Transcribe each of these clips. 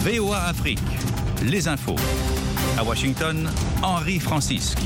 VOA Afrique, les infos. À Washington, Henri Francisque.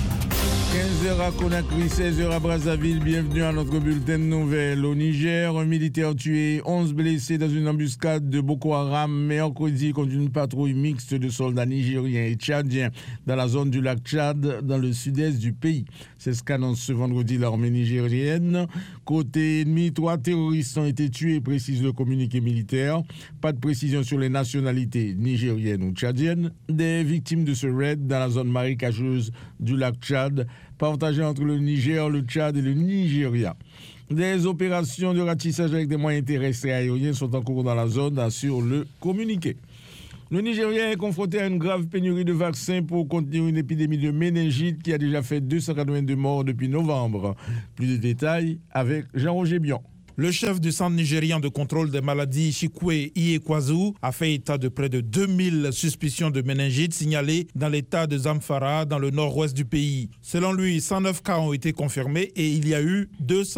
15h à Conakry, 16h à Brazzaville, bienvenue à notre bulletin de nouvelles. Au Niger, un militaire tué, 11 blessés dans une embuscade de Boko Haram mercredi contre une patrouille mixte de soldats nigériens et tchadiens dans la zone du lac Tchad, dans le sud-est du pays. C'est ce qu'annonce ce vendredi l'armée nigérienne. Côté ennemi, 3 terroristes ont été tués, précise le communiqué militaire. Pas de précision sur les nationalités nigériennes ou tchadiennes. Des victimes de ce raid dans la zone marécageuse du lac Tchad, partagée entre le Niger, le Tchad et le Nigeria. Des opérations de ratissage avec des moyens terrestres et aériens sont en cours dans la zone, assure le communiqué. Le Nigeria est confronté à une grave pénurie de vaccins pour contenir une épidémie de méningite qui a déjà fait 282 morts depuis novembre. Plus de détails avec Jean-Roger Bion. Le chef du Centre nigérien de contrôle des maladies, Chikwe Iyekwazu, a fait état de près de 2000 suspicions de méningite signalées dans l'état de Zamfara, dans le nord-ouest du pays. Selon lui, 109 cas ont été confirmés et il y a eu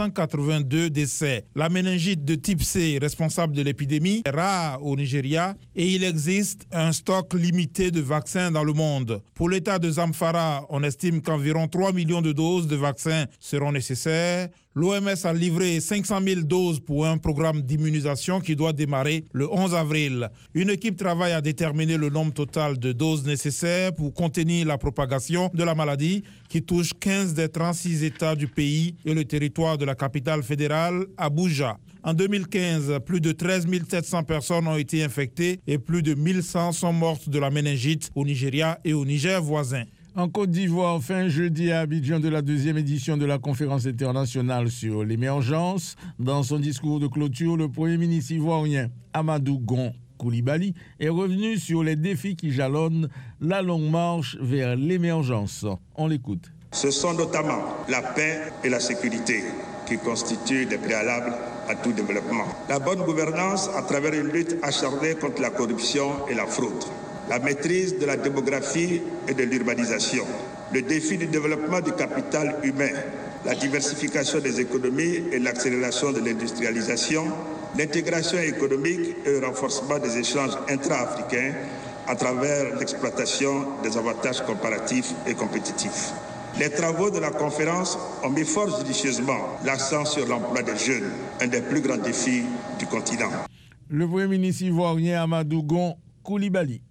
282 décès. La méningite de type C, responsable de l'épidémie, est rare au Nigeria et il existe un stock limité de vaccins dans le monde. Pour l'état de Zamfara, on estime qu'environ 3 millions de doses de vaccins seront nécessaires. L'OMS a livré 500 000 doses pour un programme d'immunisation qui doit démarrer le 11 avril. Une équipe travaille à déterminer le nombre total de doses nécessaires pour contenir la propagation de la maladie qui touche 15 des 36 États du pays et le territoire de la capitale fédérale, Abuja. En 2015, plus de 13 700 personnes ont été infectées et plus de 1100 sont mortes de la méningite au Nigeria et au Niger voisin. En Côte d'Ivoire, fin jeudi à Abidjan de la 2e édition de la conférence internationale sur l'émergence. Dans son discours de clôture, le Premier ministre ivoirien Amadou Gon Coulibaly est revenu sur les défis qui jalonnent la longue marche vers l'émergence. On l'écoute. Ce sont notamment la paix et la sécurité qui constituent des préalables à tout développement. La bonne gouvernance à travers une lutte acharnée contre la corruption et la fraude. La maîtrise de la démographie et de l'urbanisation, le défi du développement du capital humain, la diversification des économies et l'accélération de l'industrialisation, l'intégration économique et le renforcement des échanges intra-africains à travers l'exploitation des avantages comparatifs et compétitifs. Les travaux de la conférence ont mis fort judicieusement l'accent sur l'emploi des jeunes, un des plus grands défis du continent. Le Premier ministre ivoirien Amadou Gon Coulibaly.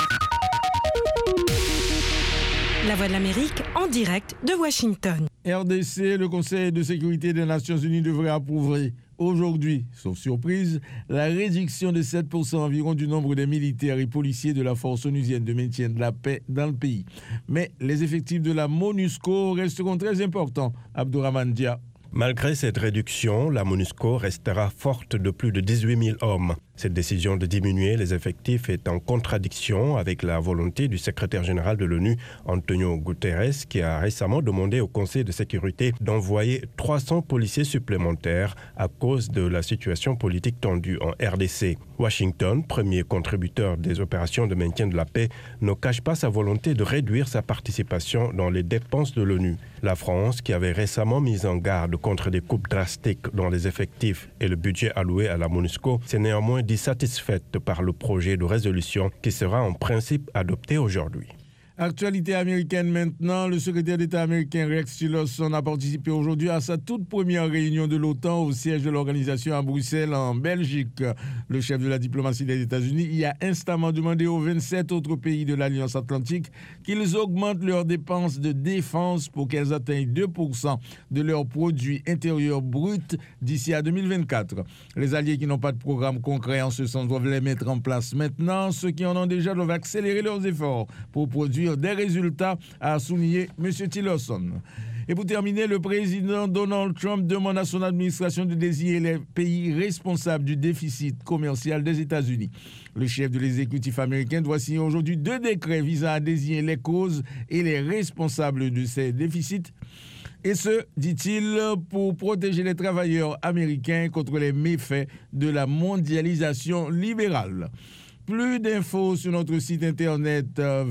La Voix de l'Amérique en direct de Washington. RDC, le Conseil de sécurité des Nations Unies devrait approuver aujourd'hui, sauf surprise, la réduction de 7% environ du nombre des militaires et policiers de la force onusienne de maintien de la paix dans le pays. Mais les effectifs de la MONUSCO resteront très importants. Abdourahmane Dia. Malgré cette réduction, la MONUSCO restera forte de plus de 18 000 hommes. Cette décision de diminuer les effectifs est en contradiction avec la volonté du secrétaire général de l'ONU, Antonio Guterres, qui a récemment demandé au Conseil de sécurité d'envoyer 300 policiers supplémentaires à cause de la situation politique tendue en RDC. Washington, premier contributeur des opérations de maintien de la paix, ne cache pas sa volonté de réduire sa participation dans les dépenses de l'ONU. La France, qui avait récemment mis en garde contre des coupes drastiques dans les effectifs et le budget alloué à la MONUSCO, s'est néanmoins dit satisfaite par le projet de résolution qui sera en principe adopté aujourd'hui. Actualité américaine maintenant, le secrétaire d'État américain Rex Tillerson a participé aujourd'hui à sa toute première réunion de l'OTAN au siège de l'organisation à Bruxelles en Belgique. Le chef de la diplomatie des États-Unis y a instamment demandé aux 27 autres pays de l'Alliance Atlantique qu'ils augmentent leurs dépenses de défense pour qu'elles atteignent 2% de leur produit intérieur brut d'ici à 2024. Les alliés qui n'ont pas de programme concret en ce sens doivent les mettre en place maintenant. Ceux qui en ont déjà doivent accélérer leurs efforts pour produire des résultats, a souligné M. Tillerson. Et pour terminer, le président Donald Trump demande à son administration de désigner les pays responsables du déficit commercial des États-Unis. Le chef de l'exécutif américain doit signer aujourd'hui 2 décrets visant à désigner les causes et les responsables de ces déficits. Et ce, dit-il, pour protéger les travailleurs américains contre les méfaits de la mondialisation libérale. Plus d'infos sur notre site internet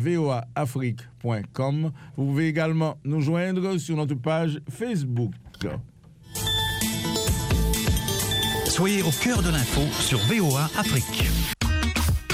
voaafrique.com. Vous pouvez également nous joindre sur notre page Facebook. Soyez au cœur de l'info sur VOA Afrique.